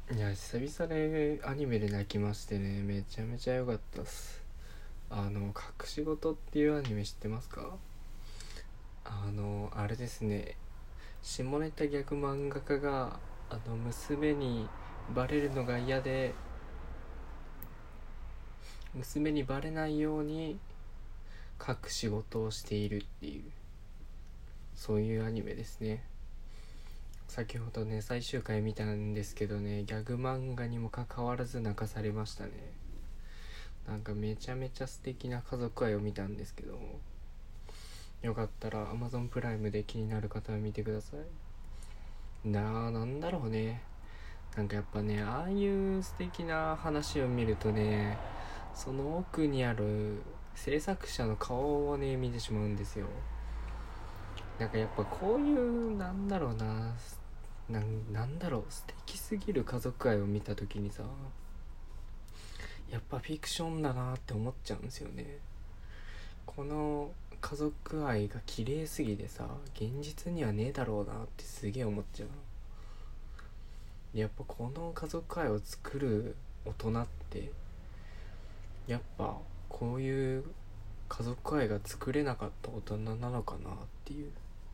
いや久々でアニメで泣きましてね、めちゃめちゃ良かったっす。隠し事っていうアニメ知ってますか？あれですね、下ネタギャグ漫画家が娘にバレるのが嫌で、娘にバレないように隠し事をしているっていう、そういうアニメですね。先ほどね最終回見たんですけどね、ギャグ漫画にもかかわらず泣かされましたね。なんかめちゃめちゃ素敵な家族愛を見たんですけど、よかったら Amazon プライムで気になる方は見てください。なんだろうね、なんかやっぱね、ああいう素敵な話を見るとね、その奥にある制作者の顔をね見てしまうんですよ。なんかやっぱこういうなんだろう、素敵すぎる家族愛を見た時にさ、やっぱフィクションだなって思っちゃうんですよね。この家族愛が綺麗すぎてさ、現実にはねえだろうなってすげえ思っちゃう。やっぱこの家族愛を作る大人って、やっぱこういう家族愛が作れなかった大人なのかなっていう、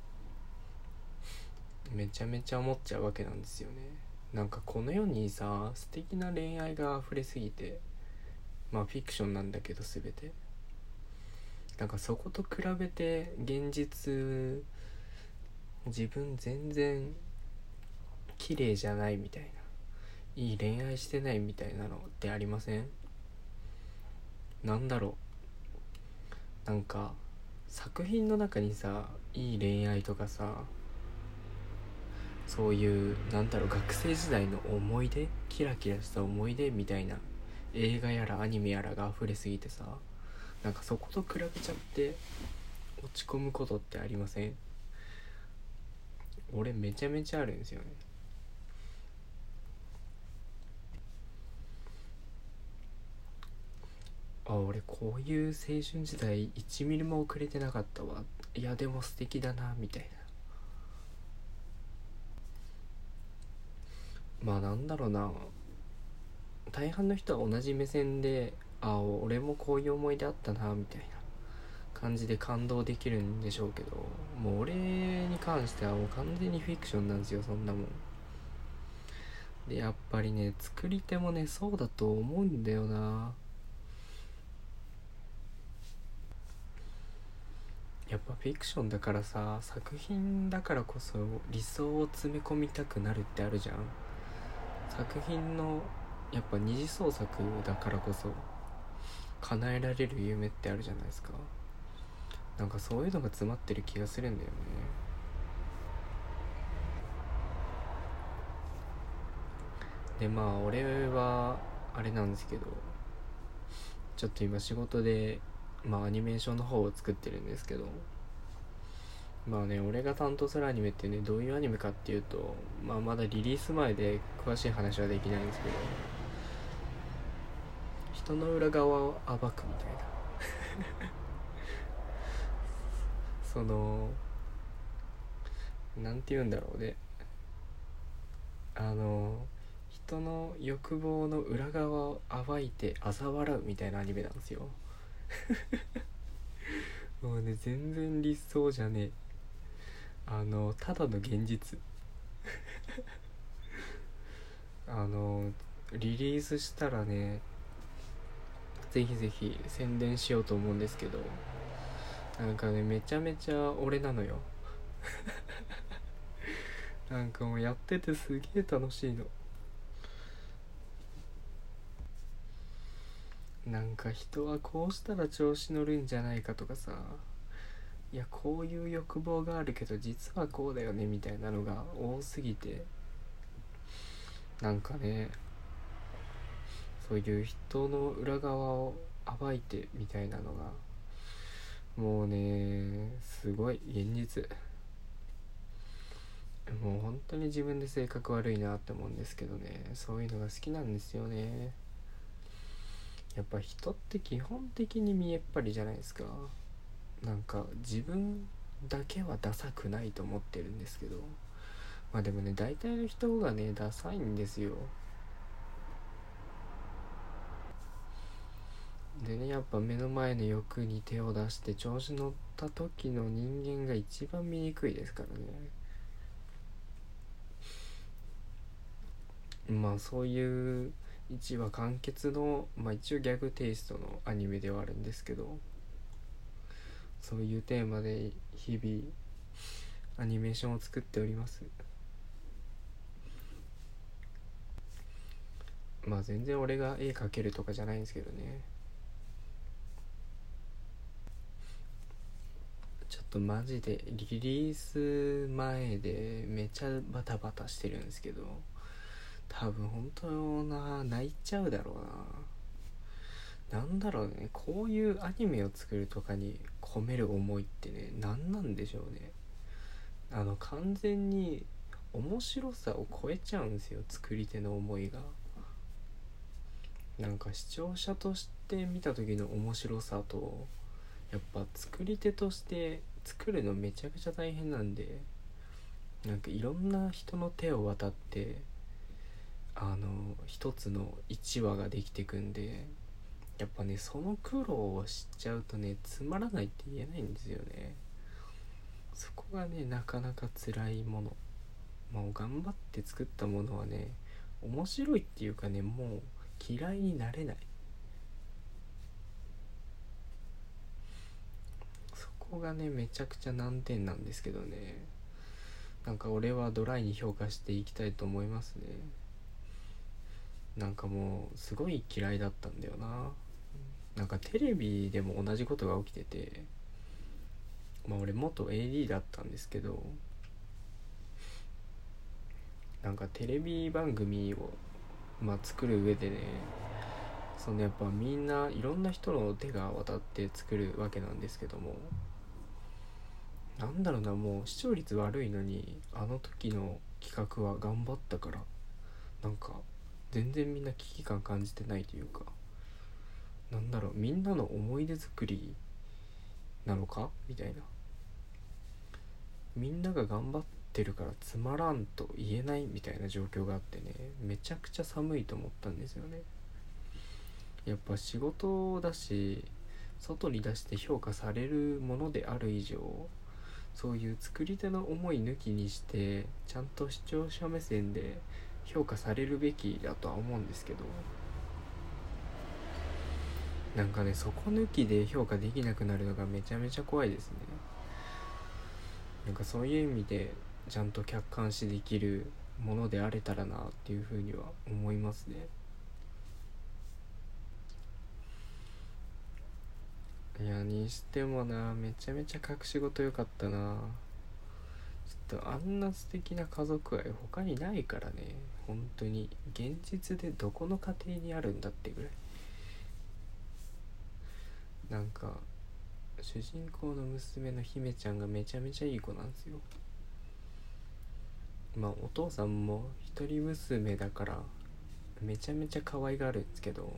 めちゃめちゃ思っちゃうわけなんですよね。なんかこの世にさ、素敵な恋愛が溢れすぎて、まあフィクションなんだけど全て、なんかそこと比べて現実、自分全然綺麗じゃないみたいな、いい恋愛してないみたいなのってありません？なんだろう、なんか作品の中にさ、いい恋愛とかさ、そういうなんだろう、学生時代の思い出、キラキラした思い出みたいな映画やらアニメやらが溢れすぎてさ、なんかそこと比べちゃって落ち込むことってありません？俺めちゃめちゃあるんですよね。俺こういう青春時代1ミリも遅れてなかったわ、いやでも素敵だなみたいな。まあなんだろうな、大半の人は同じ目線で、俺もこういう思い出あったなみたいな感じで感動できるんでしょうけど、もう俺に関してはもう完全にフィクションなんですよ、そんなもん。でやっぱりね、作り手もねそうだと思うんだよな。やっぱフィクションだからさ、作品だからこそ理想を詰め込みたくなるってあるじゃん。作品のやっぱ二次創作だからこそ叶えられる夢ってあるじゃないですか。なんかそういうのが詰まってる気がするんだよね。でまあ俺はあれなんですけど、ちょっと今仕事でアニメーションの方を作ってるんですけど、まあね、俺が担当するアニメってね、どういうアニメかっていうと、まだリリース前で詳しい話はできないんですけど、人の裏側を暴くみたいな、そのなんて言うんだろうね、人の欲望の裏側を暴いて嘲笑うみたいなアニメなんですよ。もうね、全然理想じゃねえ、ただの現実。あのリリースしたらね、ぜひぜひ宣伝しようと思うんですけど、なんかね、めちゃめちゃ俺なのよ。なんかもうやっててすげえ楽しいの。なんか人はこうしたら調子乗るんじゃないかとかさ、いやこういう欲望があるけど実はこうだよねみたいなのが多すぎて、なんかね、そういう人の裏側を暴いてみたいなのが、もうねすごい現実。もう本当に自分で性格悪いなって思うんですけどね、そういうのが好きなんですよね。やっぱ人って基本的に見えっ張りじゃないですか。なんか自分だけはダサくないと思ってるんですけど、まあでもね、大体の人がねダサいんですよ。 でね、やっぱ目の前の欲に手を出して調子乗った時の人間が一番醜いですからね。まあそういう一話完結の、一応ギャグテイストのアニメではあるんですけど、そういうテーマで日々アニメーションを作っております。全然俺が絵描けるとかじゃないんですけどね。ちょっとマジでリリース前でめちゃバタバタしてるんですけど、多分本当泣いちゃうだろうな。なんだろうね、こういうアニメを作るとかに込める思いってね、何なんでしょうね。完全に面白さを超えちゃうんですよ、作り手の思いが。なんか視聴者として見た時の面白さと、やっぱ作り手として作るのめちゃくちゃ大変なんで、なんかいろんな人の手を渡って一つの一話ができてくんで、やっぱね、その苦労を知っちゃうとね、つまらないって言えないんですよね。そこがね、なかなか辛いもの。頑張って作ったものはね、面白いっていうかね、もう嫌いになれない。そこがね、めちゃくちゃ難点なんですけどね。なんか俺はドライに評価していきたいと思いますね。なんかもうすごい嫌いだったんだよな。なんかテレビでも同じことが起きてて、俺元 AD だったんですけど、なんかテレビ番組を作る上でね、やっぱみんないろんな人の手が渡って作るわけなんですけども、なんだろうな、もう視聴率悪いのにあの時の企画は頑張ったから、なんか全然みんな危機感感じてないというか、なんだろう、みんなの思い出作りなのかみたいな。みんなが頑張ってるからつまらんと言えないみたいな状況があってね、めちゃくちゃ寒いと思ったんですよね。やっぱ仕事だし、外に出して評価されるものである以上、そういう作り手の思い抜きにしてちゃんと視聴者目線で評価されるべきだとは思うんですけど、なんかね、そこ抜きで評価できなくなるのがめちゃめちゃ怖いですね。なんかそういう意味でちゃんと客観視できるものであれたらなっていうふうには思いますね。いや、にしてもな、めちゃめちゃ隠し事良かったな。ちょっとあんな素敵な家族愛他にないからね。本当に現実でどこの家庭にあるんだってぐらい。なんか主人公の娘の姫ちゃんがめちゃめちゃいい子なんですよ。お父さんも一人娘だからめちゃめちゃ可愛がるんですけど、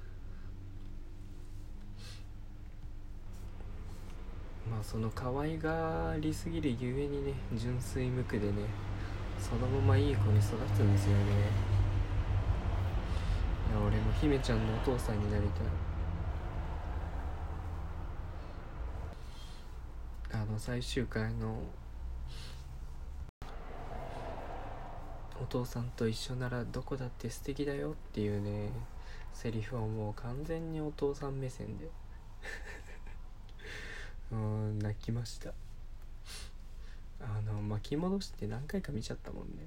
その可愛がりすぎるゆえにね、純粋無垢でね、そのままいい子に育つんですよね。いや、俺も姫ちゃんのお父さんになりたい。最終回のお父さんと一緒ならどこだって素敵だよっていうね、セリフはもう完全にお父さん目線で泣きました。巻き戻して何回か見ちゃったもんね。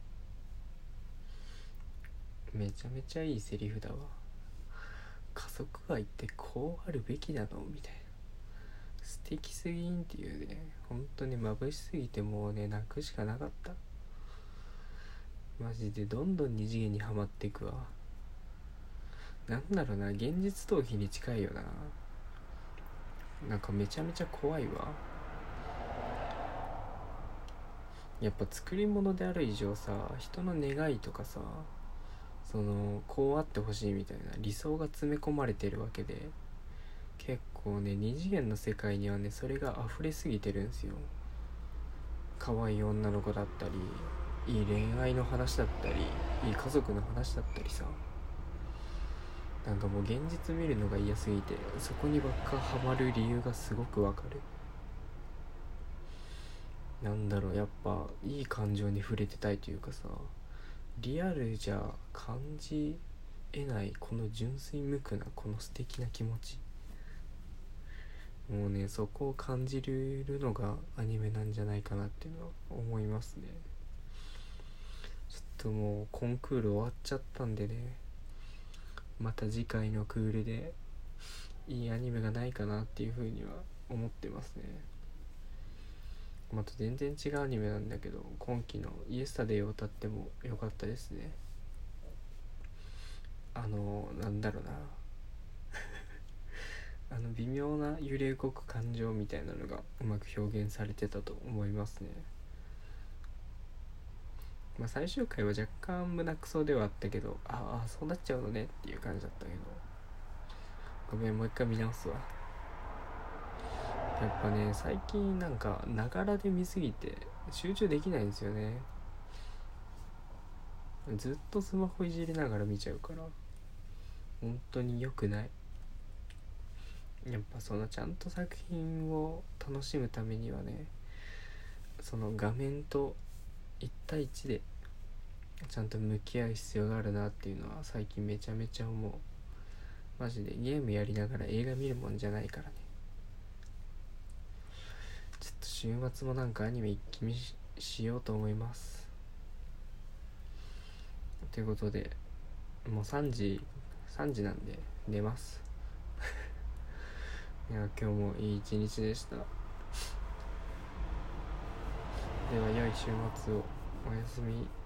めちゃめちゃいいセリフだわ。家族愛ってこうあるべきなのみたいな。素敵すぎんっていうね、本当に眩しすぎてもうね、泣くしかなかった。マジでどんどん二次元にはまっていくわ。なんだろうな、現実逃避に近いよな。なんかめちゃめちゃ怖いわ。やっぱ作り物である以上さ、人の願いとかさ、こうあってほしいみたいな理想が詰め込まれてるわけで、結構ね、二次元の世界にはね、それが溢れすぎてるんですよ。可愛い女の子だったり、いい恋愛の話だったり、いい家族の話だったりさ、 なんかもう現実見るのが嫌すぎて、そこにばっかハマる理由がすごくわかる。なんだろう、やっぱいい感情に触れてたいというかさ、リアルじゃ感じ得ないこの純粋無垢なこの素敵な気持ち、もうね、そこを感じるのがアニメなんじゃないかなっていうのは思いますね。ちょっともうコンクール終わっちゃったんでね、また次回のクールでいいアニメがないかなっていうふうには思ってますね。また全然違うアニメなんだけど、今期のイエスタデイを歌っても良かったですね。なんだろうな微妙な揺れ動く感情みたいなのがうまく表現されてたと思いますね。最終回は若干胸クソではあったけど、ああそうなっちゃうのねっていう感じだったけど、ごめん、もう一回見直すわ。やっぱね、最近なんかながらで見すぎて集中できないんですよね。ずっとスマホいじりながら見ちゃうから本当に良くない。やっぱそのちゃんと作品を楽しむためにはね、その画面と1対1でちゃんと向き合う必要があるなっていうのは最近めちゃめちゃ思う。マジでゲームやりながら映画見るもんじゃないからね。ちょっと週末もなんかアニメ一気見 しようと思います。ということで、もう3時なんで寝ます。いや今日もいい一日でした。では良い週末を。おやすみ。